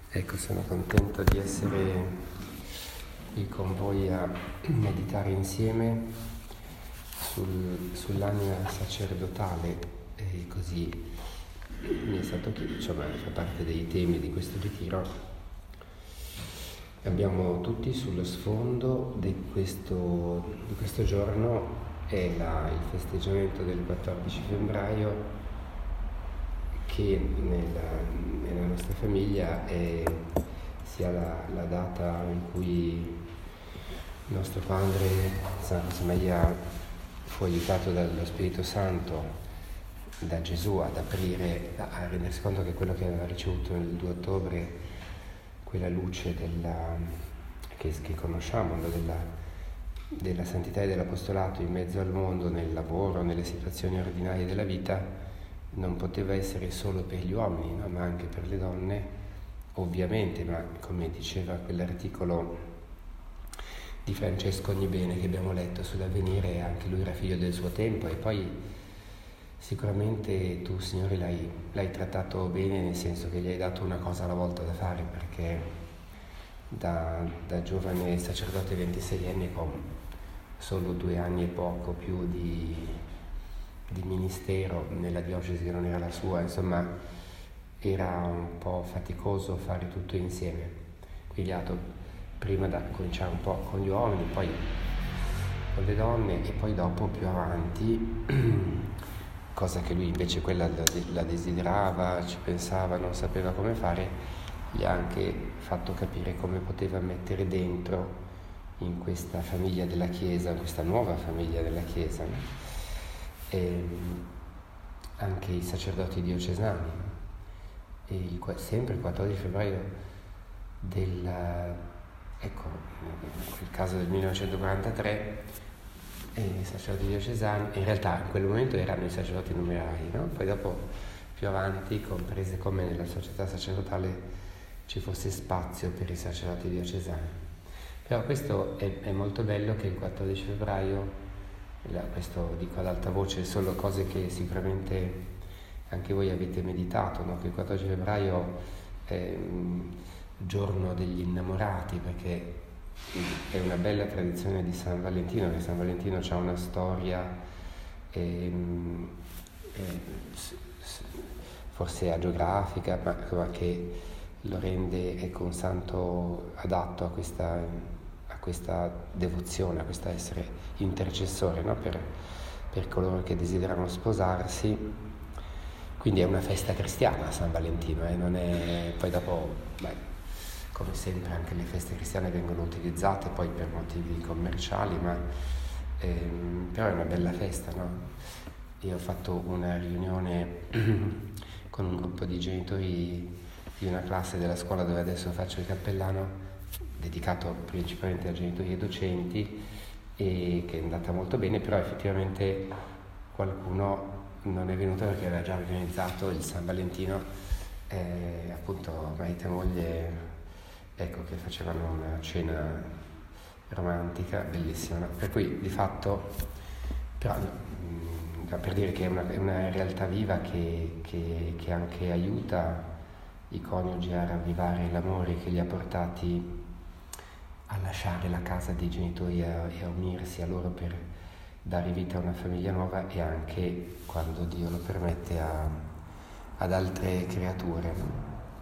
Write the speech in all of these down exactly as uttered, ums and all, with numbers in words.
Ecco, sono contento di essere qui con voi a meditare insieme sul, sull'anima sacerdotale, e così mi è stato chiesto, insomma, fa parte dei temi di questo ritiro. Abbiamo tutti sullo sfondo di questo, di questo giorno è la, il festeggiamento del quattordici febbraio, che nella, nella nostra famiglia è sia la, la data in cui il nostro padre San José Maria fu aiutato dallo Spirito Santo, da Gesù, ad aprire, a rendersi conto che quello che aveva ricevuto il due ottobre, quella luce della, che, che conosciamo, della, della santità e dell'apostolato in mezzo al mondo, nel lavoro, nelle situazioni ordinarie della vita, non poteva essere solo per gli uomini, no? Ma anche per le donne, ovviamente, ma come diceva quell'articolo di Francesco Ognibene che abbiamo letto sull'Avvenire, anche lui era figlio del suo tempo, e poi sicuramente tu, Signore, l'hai, l'hai trattato bene, nel senso che gli hai dato una cosa alla volta da fare, perché da, da giovane sacerdote ventiseienne con solo due anni e poco più di di ministero nella diocesi che non era la sua, insomma era un po' faticoso fare tutto insieme, quindi ha dato prima da cominciare un po' con gli uomini, poi con le donne e poi dopo più avanti, cosa che lui invece quella la desiderava, ci pensava, non sapeva come fare, gli ha anche fatto capire come poteva mettere dentro in questa famiglia della Chiesa, in questa nuova famiglia della Chiesa, no? E anche i sacerdoti diocesani, e il, sempre il quattordici febbraio del, ecco, il caso del millenovecentoquarantatré, e i sacerdoti diocesani, in realtà in quel momento erano i sacerdoti numerari, no? Poi dopo più avanti, comprese come nella società sacerdotale ci fosse spazio per i sacerdoti diocesani. Però questo è, è molto bello che il quattordici febbraio, questo dico ad alta voce, solo cose che sicuramente anche voi avete meditato, no? Che il quattordici febbraio è il giorno degli innamorati, perché è una bella tradizione di San Valentino, che San Valentino ha una storia e, e, forse agiografica, ma, ma che lo rende, ecco, un santo adatto a questa questa devozione, a questo essere intercessore, no? per, per coloro che desiderano sposarsi. Quindi è una festa cristiana San Valentino, eh? Non è, poi dopo, beh, come sempre anche le feste cristiane vengono utilizzate poi per motivi commerciali, ma ehm, però è una bella festa, no? Io ho fatto una riunione con un gruppo di genitori di una classe della scuola dove adesso faccio il cappellano, dedicato principalmente a genitori e docenti, e che è andata molto bene, però effettivamente qualcuno non è venuto perché aveva già organizzato il San Valentino, eh, appunto marito e moglie, ecco, che facevano una cena romantica bellissima, no? Per cui di fatto, però mh, per dire che è una, è una realtà viva che, che, che anche aiuta i coniugi a ravvivare l'amore che li ha portati a lasciare la casa dei genitori e a, e a unirsi a loro per dare vita a una famiglia nuova, e anche, quando Dio lo permette, a, ad altre creature, no?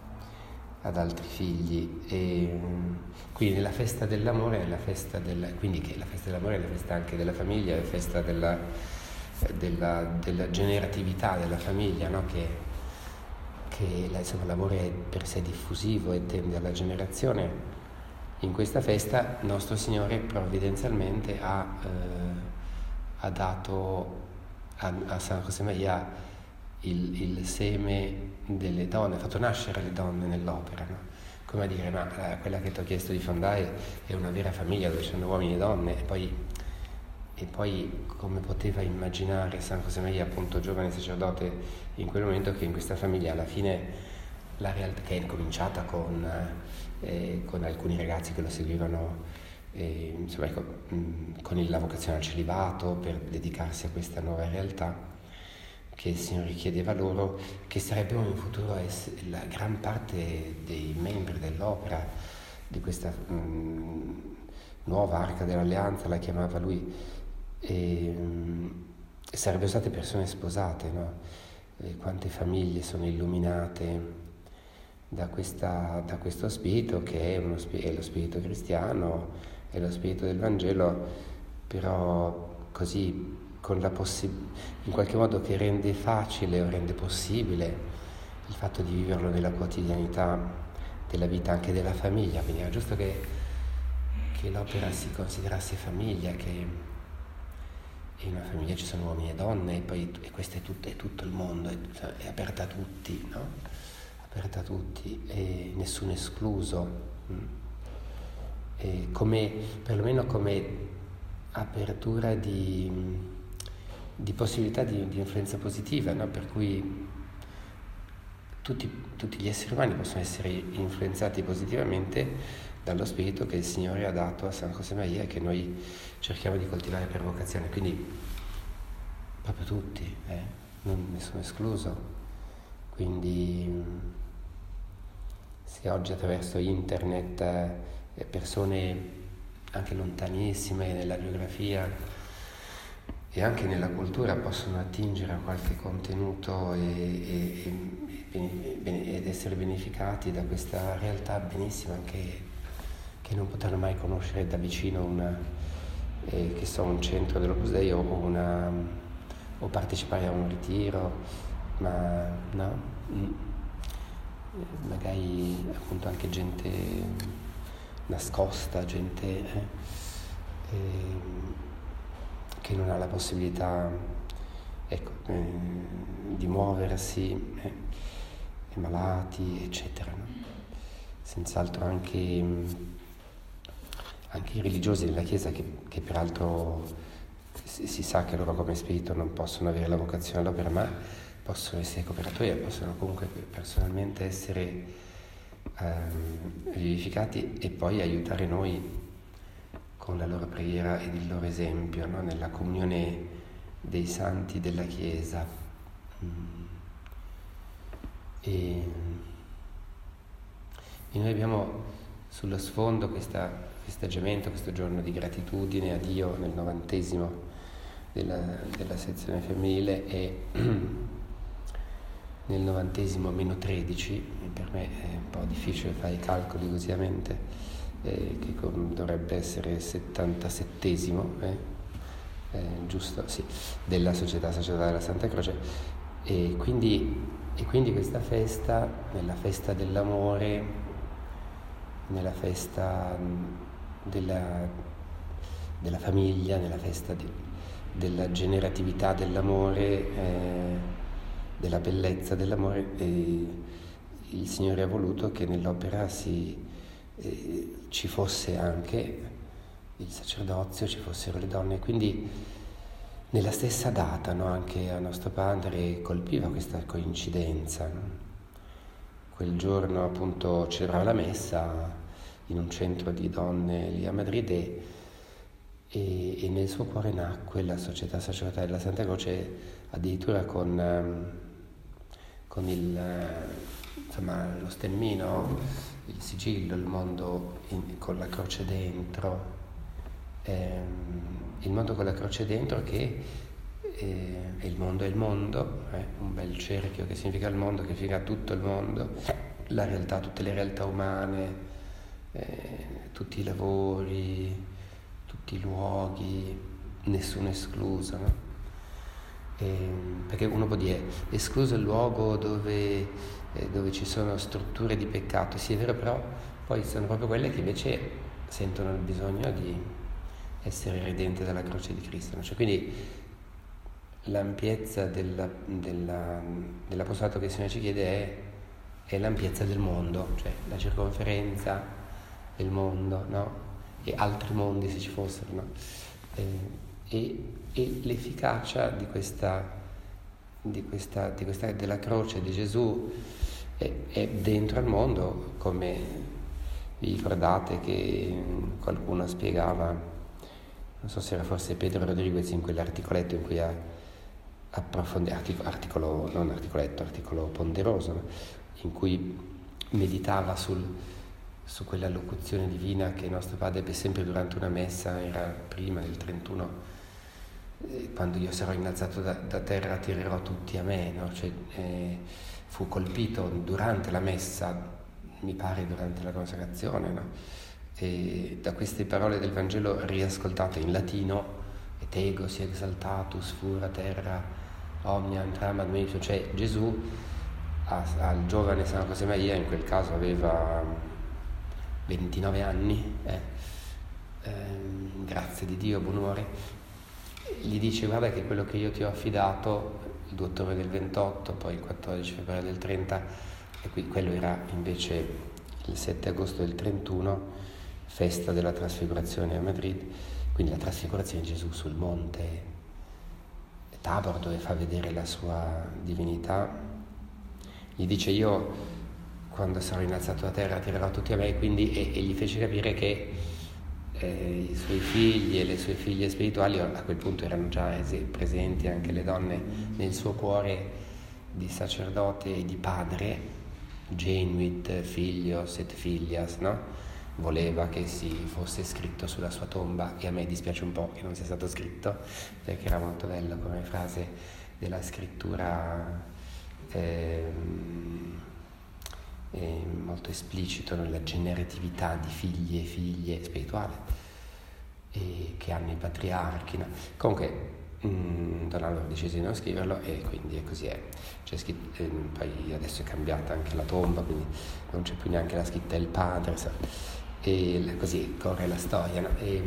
Ad altri figli. E quindi la festa dell'amore è la festa del, quindi che la festa dell'amore è la festa anche della famiglia, è la festa della, della, della generatività della famiglia, no? Che, che insomma, l'amore è per sé diffusivo e tende alla generazione. In questa festa nostro Signore provvidenzialmente ha, eh, ha dato a, a San José Maria il, il seme delle donne, ha fatto nascere le donne nell'opera, no? Come a dire, ma eh, quella che ti ho chiesto di fondare è una vera famiglia dove ci sono uomini e donne, e poi, e poi come poteva immaginare San José Maria, appunto giovane sacerdote in quel momento, che in questa famiglia alla fine la realtà, che è cominciata con, eh, con alcuni ragazzi che lo seguivano, eh, insomma, ecco, mh, con la vocazione al celibato per dedicarsi a questa nuova realtà, che il Signore chiedeva loro, che sarebbero in futuro essere la gran parte dei membri dell'opera, di questa mh, nuova Arca dell'Alleanza, la chiamava lui, e, mh, sarebbero state persone sposate, no? E quante famiglie sono illuminate da, questa, da questo spirito che è, uno, è lo spirito cristiano, è lo spirito del Vangelo, però così con la possibilità, in qualche modo, che rende facile o rende possibile il fatto di viverlo nella quotidianità della vita anche della famiglia. Quindi era giusto che, che l'opera si considerasse famiglia, che in una famiglia ci sono uomini e donne, e poi e questo è tutto, è tutto il mondo, è, è aperta a tutti, no? Aperta a tutti e nessuno escluso, e come, perlomeno come apertura di di possibilità di, di influenza positiva, no? Per cui tutti, tutti gli esseri umani possono essere influenzati positivamente dallo spirito che il Signore ha dato a San Josemaria e che noi cerchiamo di coltivare per vocazione, quindi proprio tutti, eh? Non nessuno escluso. Quindi se oggi attraverso internet eh, persone anche lontanissime nella geografia e anche nella cultura possono attingere a qualche contenuto e, e, e, e, ed essere beneficati da questa realtà, benissimo, anche che non potranno mai conoscere da vicino una, eh, che so, un centro dell'Opus Dei o, una, o partecipare a un ritiro, ma no, magari appunto anche gente nascosta, gente eh, eh, che non ha la possibilità, ecco, eh, di muoversi, eh, i malati, eccetera, no? Senz'altro anche, anche i religiosi della Chiesa, che, che peraltro si, si sa che loro come spirito non possono avere la vocazione all'opera, ma possono essere cooperatori, possono comunque personalmente essere ehm, vivificati e poi aiutare noi con la loro preghiera ed il loro esempio, no? Nella comunione dei santi della Chiesa. E, e noi abbiamo sullo sfondo questa festeggiamento, questo giorno di gratitudine a Dio nel novantesimo della, della sezione femminile e nel novantesimo meno tredici, per me è un po' difficile fare i calcoli così a mente, Eh, che com- dovrebbe essere settantasettesimo, eh? Eh, giusto, sì, della Società Sacerdotale della Santa Croce, e quindi, e quindi questa festa, nella festa dell'amore, nella festa della, della famiglia, nella festa di, della generatività dell'amore, eh, della bellezza dell'amore, eh, il Signore ha voluto che nell'opera si Eh, ci fosse anche il sacerdozio, ci fossero le donne, quindi nella stessa data, no? Anche a nostro padre colpiva questa coincidenza, no? Quel giorno appunto celebrava la messa in un centro di donne lì a Madrid e, e, e nel suo cuore nacque la Società Sacerdotale della Santa Croce, addirittura con, con il, insomma, lo stemmino, il sigillo, il mondo in, con la croce dentro, ehm, il mondo con la croce dentro che eh, il mondo è il mondo, eh, un bel cerchio che significa il mondo, che significa tutto il mondo, la realtà, tutte le realtà umane, eh, tutti i lavori, tutti i luoghi, nessuno escluso, no? Eh, perché uno può dire escluso il luogo dove dove ci sono strutture di peccato, sì è vero, però poi sono proprio quelle che invece sentono il bisogno di essere redente dalla croce di Cristo, no? Cioè, quindi l'ampiezza della, della, dell'apostolato che il Signore ci chiede è, è l'ampiezza del mondo, cioè la circonferenza del mondo, no? E altri mondi se ci fossero, no? Eh, e, e l'efficacia di questa Di questa, di questa, della croce di Gesù è, è dentro al mondo, come vi ricordate che qualcuno spiegava, non so se era forse Pedro Rodriguez in quell'articoletto in cui ha, approfondire, articolo, non articoletto, articolo ponderoso, no? In cui meditava sul, su quella locuzione divina che nostro Padre ebbe sempre durante una messa, era prima del trentuno, eh, quando io sarò innalzato da, da terra attirerò tutti a me, no? Cioè, eh, fu colpito durante la messa, mi pare durante la consacrazione, no? E da queste parole del Vangelo riascoltate in latino, et ego si exaltatus fura terra omnia entram ad me, cioè Gesù a, al giovane San Josemaria, in quel caso aveva ventinove anni, eh, ehm, grazie di Dio, buon'umore, gli dice: guarda che quello che io ti ho affidato il due ottobre del ventotto, poi il quattordici febbraio del trenta, e qui quello era invece il sette agosto del trentuno, festa della trasfigurazione a Madrid, quindi la trasfigurazione di Gesù sul monte Tabor, dove fa vedere la sua divinità. Gli dice: io quando sarò innalzato da terra attirerò tutti a me, quindi, e, e gli fece capire che eh, i suoi figli e le sue figlie spirituali a quel punto erano già presenti, anche le donne, nel suo cuore di sacerdote e di padre, genuit filios et filias, no? Voleva che si fosse scritto sulla sua tomba, e a me dispiace un po' che non sia stato scritto, perché era molto bello come frase della scrittura, eh, eh, molto esplicito nella generatività di figli e figlie spirituali e che hanno i patriarchi, no? Comunque mh, Don Alvaro decise di non scriverlo, e quindi è così è. C'è scritto, eh, poi adesso è cambiata anche la tomba, quindi non c'è più neanche la scritta del padre, sa? E così corre la storia, no? E,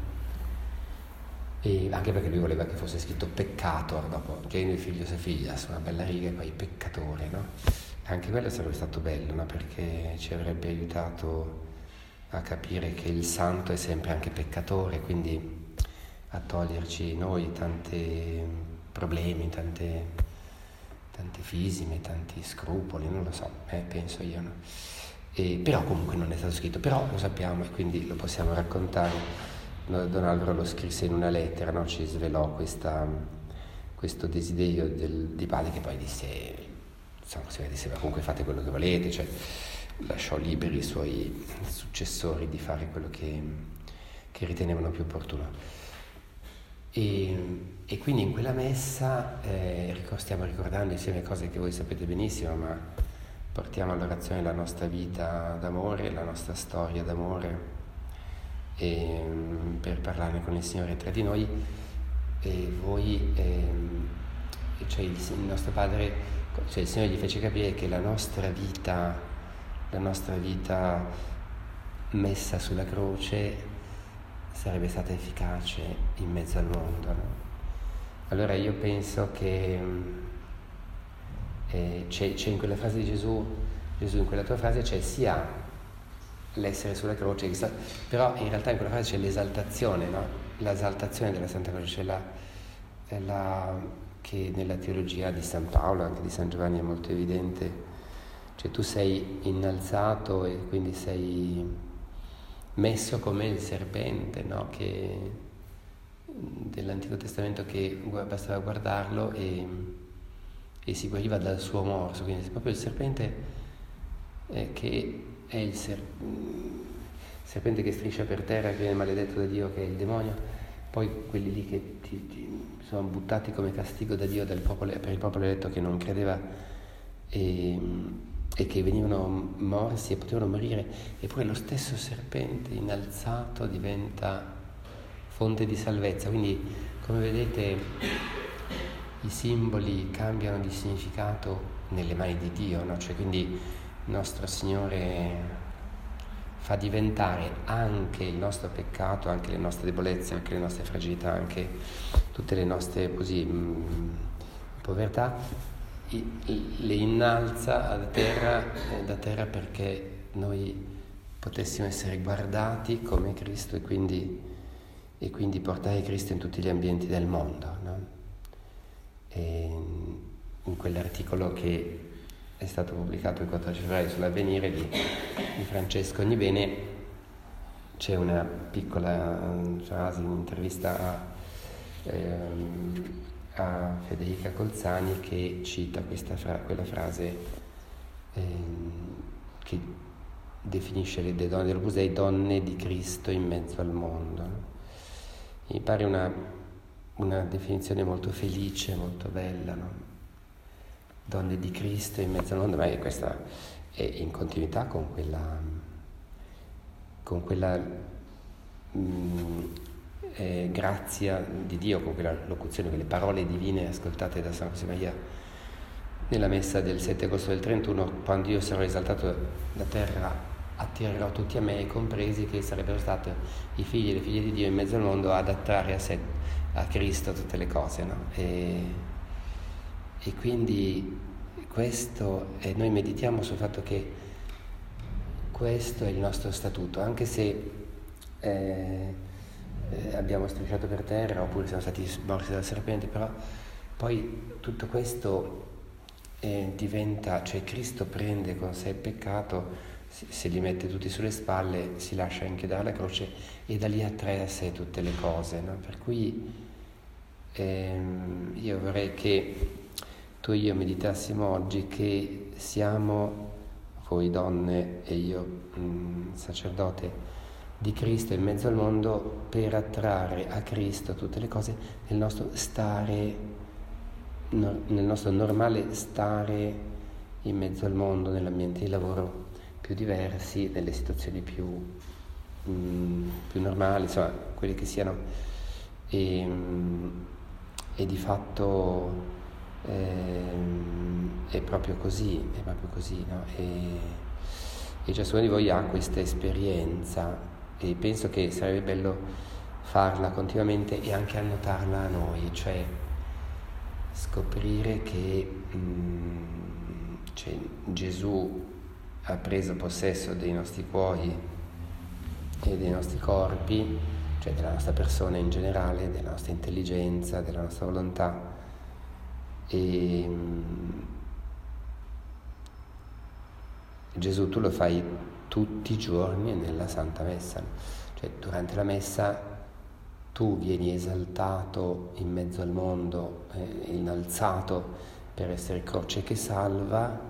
e anche perché lui voleva che fosse scritto peccator dopo genio, figlio e figlia, una bella riga, e poi peccatore, no? Anche quello sarebbe stato bello, no? Perché ci avrebbe aiutato a capire che il santo è sempre anche peccatore, quindi a toglierci noi tanti problemi, tante, tante fisime, tanti scrupoli, non lo so, eh, penso io, no? E, però comunque non è stato scritto, però lo sappiamo e quindi lo possiamo raccontare. Don Alvaro lo scrisse in una lettera, no? Ci svelò questa, questo desiderio del, di padre, che poi disse, insomma, disse, ma comunque fate quello che volete, cioè lasciò liberi i suoi successori di fare quello che, che ritenevano più opportuno. E, e quindi in quella messa eh, stiamo ricordando insieme cose che voi sapete benissimo, ma portiamo all'orazione la nostra vita d'amore, la nostra storia d'amore, e, per parlarne con il Signore tra di noi. E voi, eh, cioè il, il nostro Padre, cioè il Signore gli fece capire che la nostra vita, la nostra vita messa sulla croce sarebbe stata efficace in mezzo al mondo, no? Allora io penso che Eh, c'è, c'è in quella frase di Gesù, Gesù in quella tua frase c'è sia l'essere sulla croce, però in realtà in quella frase c'è l'esaltazione, no? L'esaltazione della Santa Croce, c'è la, la, che nella teologia di San Paolo, anche di San Giovanni, è molto evidente, cioè tu sei innalzato e quindi sei messo come il serpente, no? Che dell'Antico Testamento, che bastava guardarlo e e si guariva dal suo morso, quindi è proprio il serpente eh, che è il ser- serpente che striscia per terra, che viene maledetto da Dio, che è il demonio, poi quelli lì che ti, ti sono buttati come castigo da Dio dal popolo, per il popolo eletto che non credeva e, e che venivano morsi e potevano morire, eppure lo stesso serpente innalzato diventa fonte di salvezza. Quindi, come vedete, i simboli cambiano di significato nelle mani di Dio, no? Cioè, quindi il nostro Signore fa diventare anche il nostro peccato, anche le nostre debolezze, anche le nostre fragilità, anche tutte le nostre così mh, povertà, le innalza da terra, da terra perché noi potessimo essere guardati come Cristo e quindi, e quindi portare Cristo in tutti gli ambienti del mondo, no? E in quell'articolo che è stato pubblicato il quattordici febbraio sull'Avvenire di, di Francesco Ognibene c'è una piccola frase, un'intervista a, ehm, a Federica Colzani, che cita questa fra- quella frase ehm, che definisce le, le donne dell'Opus Dei donne di Cristo in mezzo al mondo, no? Mi pare una, una definizione molto felice, molto bella, no? Donne di Cristo in mezzo al mondo, ma questa è in continuità con quella, con quella mh, eh, grazia di Dio, con quella locuzione, quelle parole divine ascoltate da San José Maria nella messa del sette agosto del trentuno: quando io sarò esaltato da terra attirerò tutti a me, compresi che sarebbero stati i figli e le figlie di Dio in mezzo al mondo ad attrarre a sé, a Cristo, tutte le cose, no? E, e quindi questo, e noi meditiamo sul fatto che questo è il nostro statuto, anche se eh, eh, abbiamo strisciato per terra oppure siamo stati morsi dal serpente, però poi tutto questo eh, diventa, cioè Cristo prende con sé il peccato, se li mette tutti sulle spalle, si lascia inchiodare la croce e da lì attrae a sé tutte le cose, no? Per cui ehm, io vorrei che tu e io meditassimo oggi che siamo, voi donne e io mh, sacerdote, di Cristo in mezzo al mondo per attrarre a Cristo tutte le cose nel nostro stare, no, nel nostro normale stare in mezzo al mondo, nell'ambiente di lavoro più diversi, nelle situazioni più, mh, più normali, insomma, quelle che siano, e, mh, e di fatto eh, è proprio così, è proprio così, no? E, e ciascuno di voi ha questa esperienza e penso che sarebbe bello farla continuamente e anche annotarla a noi, cioè scoprire che mh, cioè, Gesù ha preso possesso dei nostri cuori e dei nostri corpi, cioè della nostra persona in generale, della nostra intelligenza, della nostra volontà, e mh, Gesù tu lo fai tutti i giorni nella Santa Messa, cioè durante la Messa tu vieni esaltato in mezzo al mondo, eh, innalzato per essere croce che salva,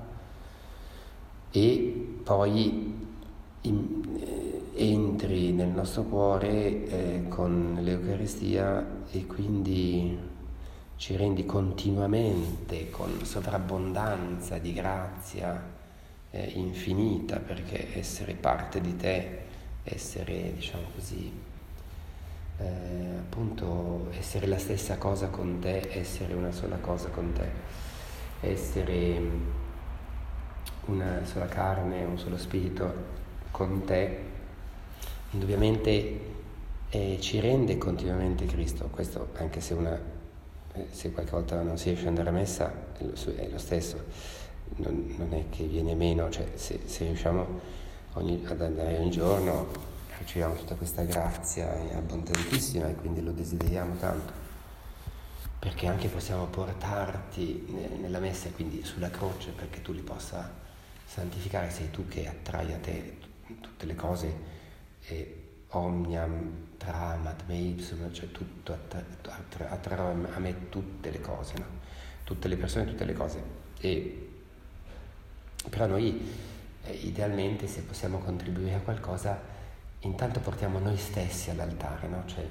e poi in, eh, entri nel nostro cuore eh, con l'Eucaristia e quindi ci rendi continuamente con sovrabbondanza di grazia eh, infinita, perché essere parte di te, essere, diciamo così, eh, appunto essere la stessa cosa con te, essere una sola cosa con te, essere una sola carne, un solo spirito con te, indubbiamente eh, ci rende continuamente Cristo. Questo anche se una eh, se qualche volta non si riesce ad andare a messa è lo, è lo stesso, non, non è che viene meno, cioè se, se riusciamo ogni, ad andare ogni giorno riceviamo tutta questa grazia abbondantissima e quindi lo desideriamo tanto, perché anche possiamo portarti nella messa, quindi sulla croce, perché tu li possa santificare. Sei tu che attrai a te tutte le cose, e omniam tramat me ipsum, cioè tutto attra- attrarrà a me tutte le cose, no? Tutte le persone, tutte le cose. E però noi eh, idealmente, se possiamo contribuire a qualcosa, intanto portiamo noi stessi all'altare, no? Cioè,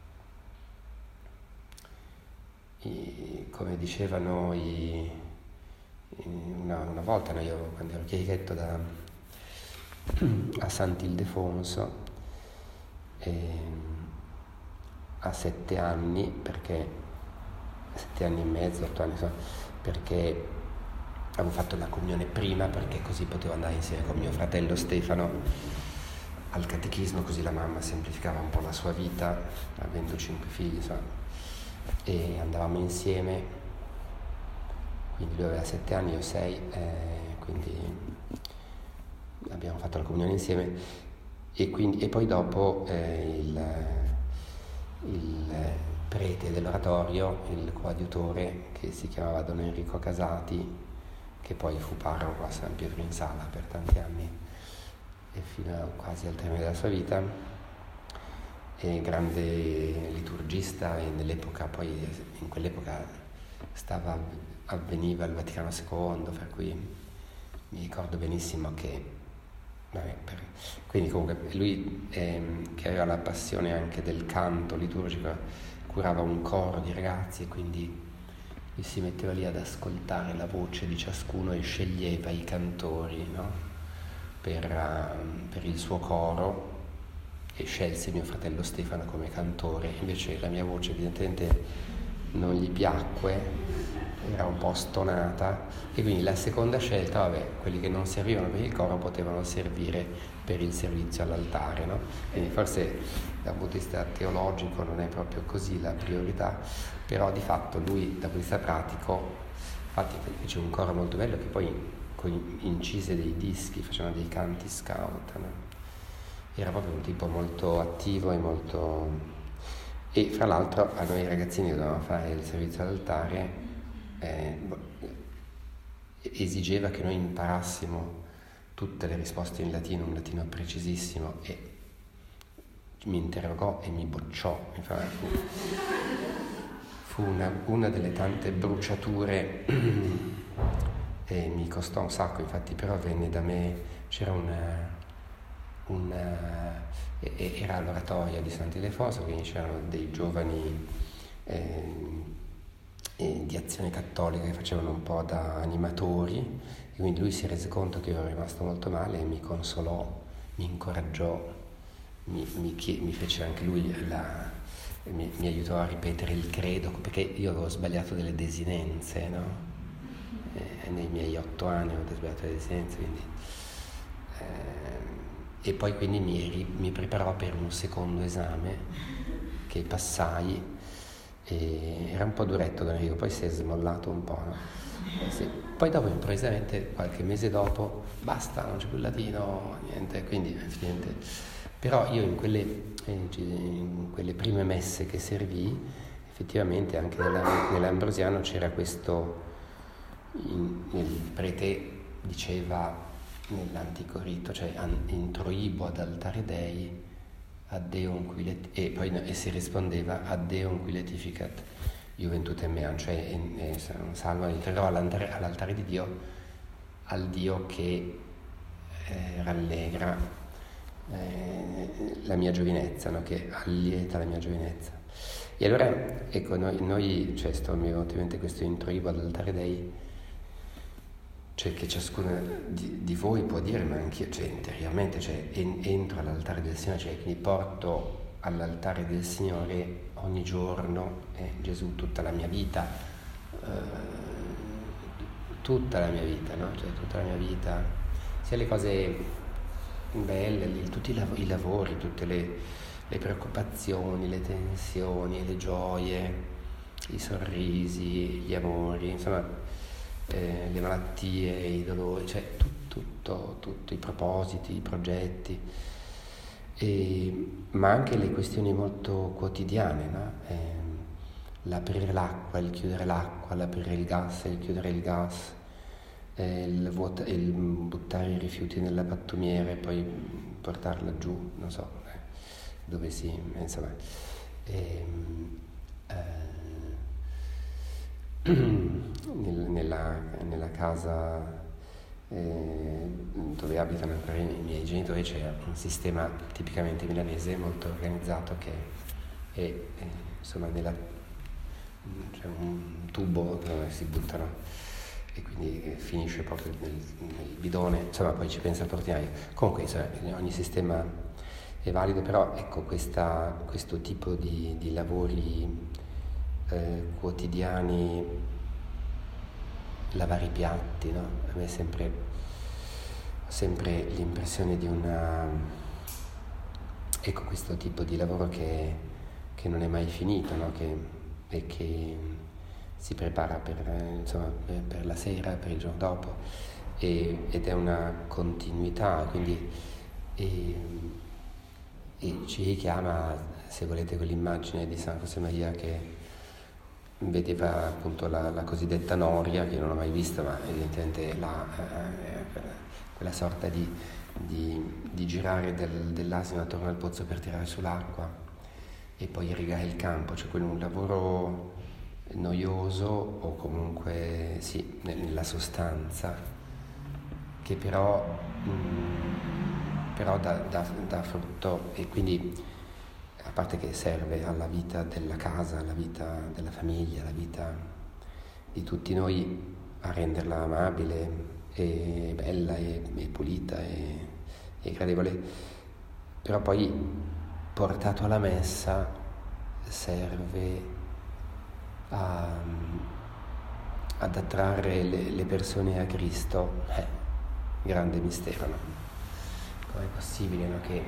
i, come dicevano i Una, una volta, no, io quando ero chierichetto da, a Sant'Ildefonso eh, a sette anni, perché sette anni e mezzo, otto anni, insomma, perché avevo fatto la comunione prima, perché così potevo andare insieme con mio fratello Stefano al catechismo, così la mamma semplificava un po' la sua vita, avendo cinque figli, insomma, e andavamo insieme. Quindi lui aveva sette anni, io sei, eh, quindi abbiamo fatto la comunione insieme, e, quindi, e poi dopo eh, il, il prete dell'oratorio, il coadiutore, che si chiamava Don Enrico Casati, che poi fu parroco a San Pietro in Sala per tanti anni e fino a quasi al termine della sua vita, e grande liturgista, e nell'epoca, poi in quell'epoca stava, avveniva il Vaticano secondo, per cui mi ricordo benissimo che, vabbè, per, quindi comunque lui ehm, che aveva la passione anche del canto liturgico, curava un coro di ragazzi e quindi lui si metteva lì ad ascoltare la voce di ciascuno e sceglieva i cantori, no? per, uh, per il suo coro, e scelse mio fratello Stefano come cantore. Invece la mia voce evidentemente non gli piacque, era un po' stonata, e quindi la seconda scelta, vabbè, quelli che non servivano per il coro potevano servire per il servizio all'altare, no? Quindi forse dal punto di vista teologico non è proprio così la priorità, però di fatto lui dal punto di vista pratico, infatti fece un coro molto bello che poi incise dei dischi, facevano dei canti scout, no? Era proprio un tipo molto attivo e molto... e fra l'altro a noi ragazzini che dovevamo fare il servizio all'altare eh, esigeva che noi imparassimo tutte le risposte in latino, un latino precisissimo, e mi interrogò e mi bocciò. Fu, fu una, una delle tante bruciature e mi costò un sacco, infatti, però venne da me, c'era una... Una, era l'oratoria di Sant'Ildefonso, quindi c'erano dei giovani eh, eh, di Azione Cattolica che facevano un po' da animatori, e quindi lui si rese conto che io ero rimasto molto male e mi consolò, mi incoraggiò, mi, mi, chie, mi fece anche lui la, mi, mi aiutò a ripetere il credo, perché io avevo sbagliato delle desinenze, no? Eh, nei miei otto anni avevo sbagliato delle desinenze, quindi eh, e poi quindi mi, mi preparò per un secondo esame che passai, e era un po' duretto Don Enrico, poi si è smollato un po', no? Sì. Poi dopo improvvisamente, qualche mese dopo, basta, non c'è più il latino, niente, quindi effettivamente. Però io in quelle, in quelle prime messe che servì, effettivamente anche nella, nell'Ambrosiano c'era questo, in, il prete diceva nell'antico rito, cioè introibo ad altare Dei ad Deum qui let- e poi e si rispondeva ad Deum qui letificat juventutem meam, cioè eh, salva, entrerò all'altare, all'altare di Dio, al Dio che eh, rallegra eh, la mia giovinezza, no? Che allieta la mia giovinezza. E allora ecco, noi, noi cioè sto, mi è venuto in mente questo introibo ad altare Dei, cioè che ciascuno di, di voi può dire, ma anch'io, cioè interiormente, cioè en, entro all'altare del Signore, cioè quindi porto all'altare del Signore ogni giorno eh, Gesù, tutta la mia vita, eh, tutta la mia vita, no? Cioè tutta la mia vita, sia le cose belle, le, tutti i, lav- i lavori, tutte le, le preoccupazioni, le tensioni, le gioie, i sorrisi, gli amori, insomma, Eh, le malattie, i dolori, cioè tu, tutto, tutto, i propositi, i progetti, e, ma anche le questioni molto quotidiane, no? Eh, l'aprire l'acqua, il chiudere l'acqua, l'aprire il gas e il chiudere il gas, eh, il, vuota, il buttare i rifiuti nella pattumiera e poi portarla giù, non so, eh, dove si, insomma. Eh, eh, Nella, nella casa eh, dove abitano ancora i miei genitori c'è un sistema tipicamente milanese molto organizzato che è, è insomma nella, c'è un tubo dove si buttano e quindi finisce proprio nel, nel bidone, insomma poi ci pensa il portinaio. Comunque insomma, ogni sistema è valido, però ecco questa, questo tipo di, di lavori Eh, quotidiani, lavare i piatti, no? A me è sempre, sempre l'impressione di una, ecco, questo tipo di lavoro che, che non è mai finito, no? Che, e che si prepara per, insomma, per, per la sera, per il giorno dopo, e, ed è una continuità, quindi e, e ci richiama, se volete, quell'immagine di San Josemaria che vedeva appunto la, la cosiddetta noria, che non ho mai vista, ma evidentemente la, eh, quella sorta di, di, di girare del, dell'asino attorno al pozzo per tirare sull'acqua e poi irrigare il campo, cioè quello è un lavoro noioso o comunque sì, nella sostanza, che però, mh, però dà, dà, dà frutto, e quindi a parte che serve alla vita della casa, alla vita della famiglia, alla vita di tutti noi, a renderla amabile e bella e, e pulita e, e gradevole, però poi portato alla messa serve a, ad attrarre le, le persone a Cristo. Eh, grande mistero, no? Com'è possibile, no, che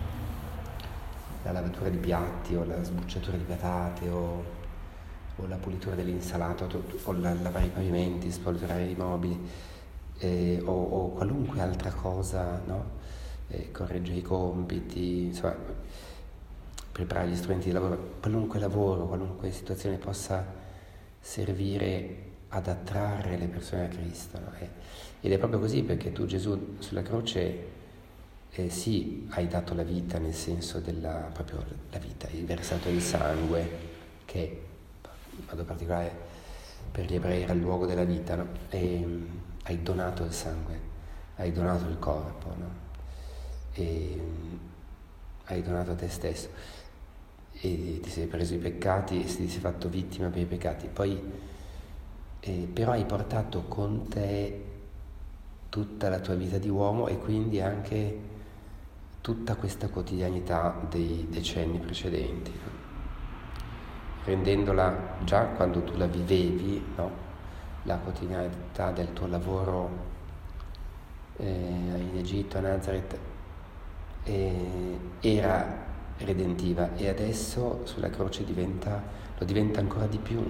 la lavatura di piatti o la sbucciatura di patate o, o la pulitura dell'insalata o, o la, lavare i pavimenti, spolverare i mobili eh, o, o qualunque altra cosa, no? Eh, correggere i compiti, insomma, preparare gli strumenti di lavoro, qualunque lavoro, qualunque situazione possa servire ad attrarre le persone a Cristo, no? E, ed è proprio così, perché tu, Gesù, sulla croce eh, sì, hai dato la vita, nel senso della proprio la vita, hai versato il sangue, che in modo particolare per gli ebrei era il luogo della vita, no? E um, hai donato il sangue, hai donato il corpo, no? E um, hai donato te stesso e ti sei preso i peccati e ti sei fatto vittima per i peccati, poi eh, però hai portato con te tutta la tua vita di uomo e quindi anche tutta questa quotidianità dei decenni precedenti, no? Rendendola, già quando tu la vivevi, no? La quotidianità del tuo lavoro eh, in Egitto, a Nazareth, eh, era redentiva, e adesso sulla croce diventa, lo diventa ancora di più.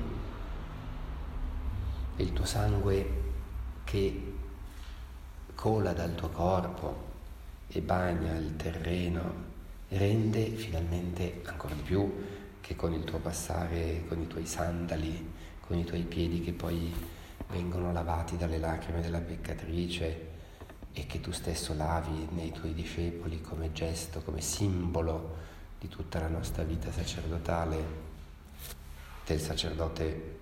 E il tuo sangue che cola dal tuo corpo e bagna il terreno rende finalmente ancora di più che con il tuo passare, con i tuoi sandali, con i tuoi piedi che poi vengono lavati dalle lacrime della peccatrice e che tu stesso lavi nei tuoi discepoli come gesto, come simbolo di tutta la nostra vita sacerdotale, del sacerdote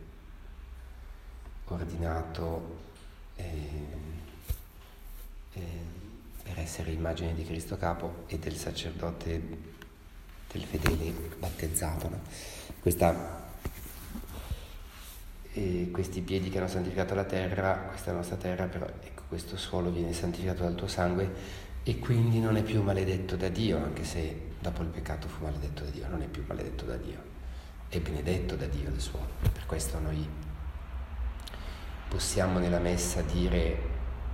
ordinato eh, eh, per essere immagine di Cristo capo, e del sacerdote, del fedele battezzato, no? Questa, eh, questi piedi che hanno santificato la terra, questa nostra terra, però ecco, questo suolo viene santificato dal tuo sangue e quindi non è più maledetto da Dio, anche se dopo il peccato fu maledetto da Dio, non è più maledetto da Dio, è benedetto da Dio il suolo. Per questo noi possiamo nella messa dire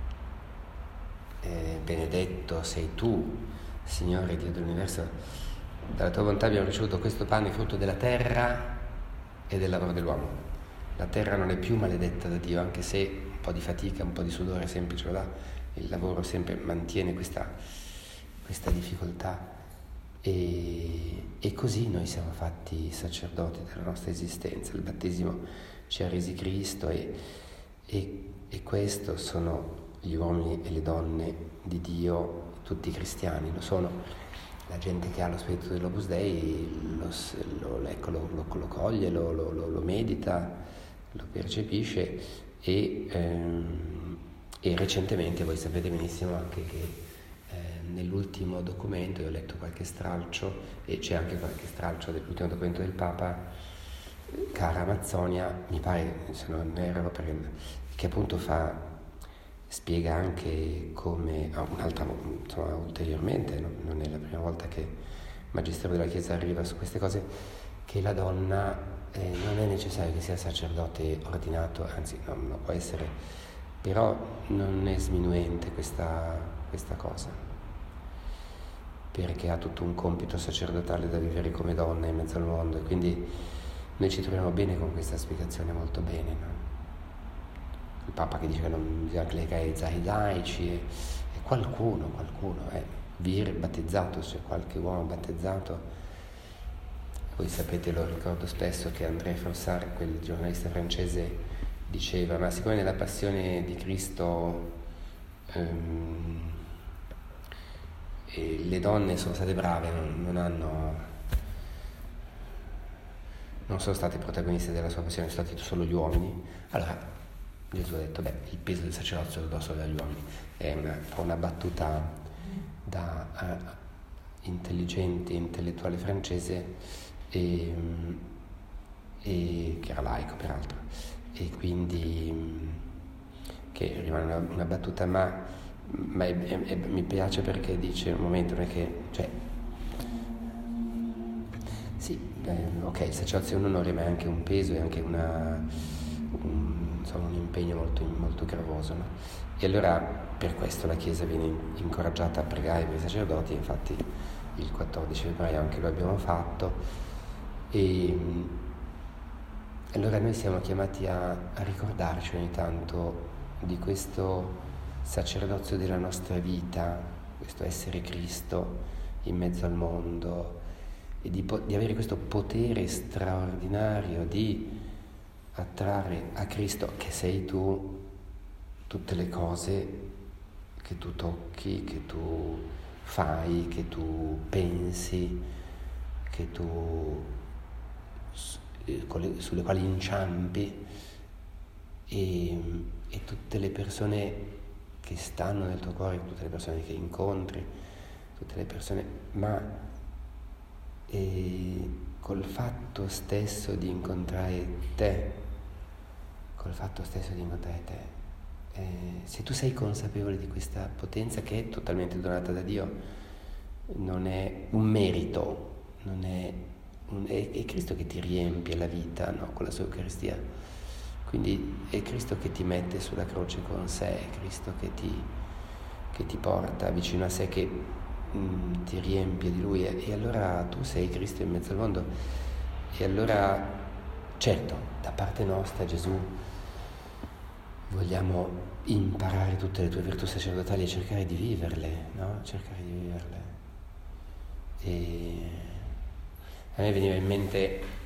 Eh, benedetto sei tu, Signore Dio dell'universo, dalla tua bontà abbiamo ricevuto questo pane, frutto della terra e del lavoro dell'uomo. La terra non è più maledetta da Dio, anche se un po' di fatica, un po' di sudore semplice lo dà, il lavoro sempre mantiene questa, questa difficoltà, e, e così noi siamo fatti sacerdoti della nostra esistenza. Il battesimo ci ha resi Cristo, e, e, e questo sono gli uomini e le donne di Dio, tutti i cristiani lo sono. La gente che ha lo spirito dell'Opus Dei lo, lo, ecco, lo, lo, lo coglie, lo, lo, lo medita, lo percepisce, e, ehm, e recentemente voi sapete benissimo anche che eh, nell'ultimo documento, io ho letto qualche stralcio, e c'è anche qualche stralcio dell'ultimo documento del Papa, Cara Amazzonia, mi pare, se non erro, perché, che appunto fa spiega anche come, ah, un'altra, insomma, ulteriormente, no? Non è la prima volta che il Magistero della Chiesa arriva su queste cose, che la donna eh, non è necessario che sia sacerdote ordinato, anzi non lo può essere, però non è sminuente questa, questa cosa, perché ha tutto un compito sacerdotale da vivere come donna in mezzo al mondo, e quindi noi ci troviamo bene con questa spiegazione, molto bene, no? Il Papa che dice che non bisogna clericare i laici, e, e qualcuno, qualcuno, eh, vir battezzato, c'è qualche uomo battezzato. Voi sapete, lo ricordo spesso, che André Frossard, quel giornalista francese, diceva: ma siccome nella passione di Cristo ehm, e le donne sono state brave, non, non hanno non sono stati protagonisti della sua passione, sono stati solo gli uomini. Allora Gesù ha detto, beh, il peso del sacerdozio lo do solo agli uomini. È una, una battuta da uh, intelligente, intellettuale francese, e, e che era laico peraltro, e quindi che rimane una, una battuta, ma, ma è, è, è, mi piace perché dice un momento perché, cioè, sì, eh, ok, il sacerdozio è un onore, ma è anche un peso, è anche una, un, insomma, un impegno molto, molto gravoso, no? E allora per questo la Chiesa viene incoraggiata a pregare per i sacerdoti, infatti il quattordici febbraio anche lo abbiamo fatto, e allora noi siamo chiamati a, a ricordarci ogni tanto di questo sacerdozio della nostra vita, questo essere Cristo in mezzo al mondo, e di, di avere questo potere straordinario di attrarre a Cristo, che sei tu, tutte le cose che tu tocchi, che tu fai, che tu pensi, che tu sulle quali inciampi, e, e tutte le persone che stanno nel tuo cuore, tutte le persone che incontri, tutte le persone, ma e col fatto stesso di incontrare te, col fatto stesso di incontrare te, eh, se tu sei consapevole di questa potenza che è totalmente donata da Dio, non è un merito, non è, un, è, è Cristo che ti riempie la vita, no, con la sua Eucaristia. Quindi è Cristo che ti mette sulla croce con sé, è Cristo che ti, che ti porta vicino a sé, che mh, ti riempie di Lui, e, e allora tu sei Cristo in mezzo al mondo. E allora, certo, da parte nostra, Gesù, vogliamo imparare tutte le tue virtù sacerdotali e cercare di viverle, no? Cercare di viverle. E a me veniva in mente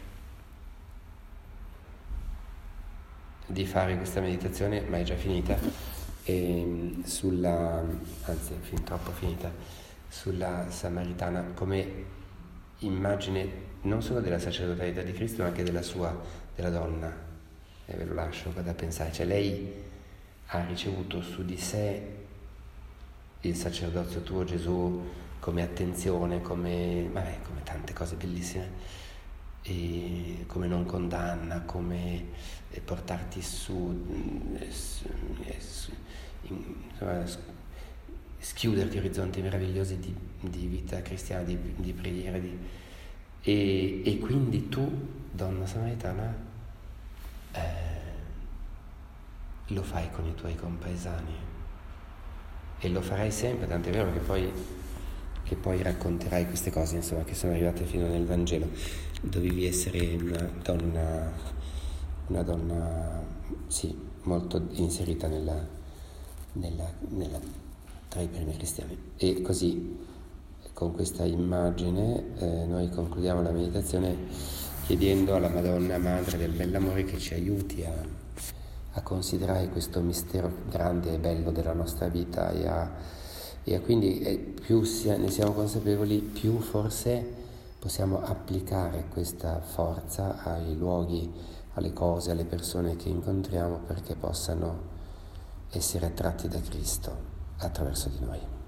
di fare questa meditazione, ma è già finita, e sulla, anzi è fin troppo finita, sulla Samaritana, come immagine non solo della sacerdotalità di Cristo, ma anche della sua, della donna. E ve lo lascio da pensare. Cioè lei ha ricevuto su di sé il sacerdozio tuo, Gesù, come attenzione, come, vabbè, come tante cose bellissime, e come non condanna, come portarti su, su, su insomma, schiuderti orizzonti meravigliosi di, di vita cristiana, di, di preghiera, di, e, e quindi tu, donna samaritana, eh, lo fai con i tuoi compaesani e lo farai sempre, tant'è vero che poi, che poi racconterai queste cose, insomma, che sono arrivate fino nel Vangelo. Dovevi essere una donna, una donna, sì, molto inserita nella, nella, nella, tra i primi cristiani. E così, con questa immagine, eh, noi concludiamo la meditazione chiedendo alla Madonna Madre del Bell'Amore che ci aiuti a, a considerare questo mistero grande e bello della nostra vita, e a, e a quindi eh, più sia, ne siamo consapevoli, più forse possiamo applicare questa forza ai luoghi, alle cose, alle persone che incontriamo, perché possano essere attratti da Cristo attraverso di noi.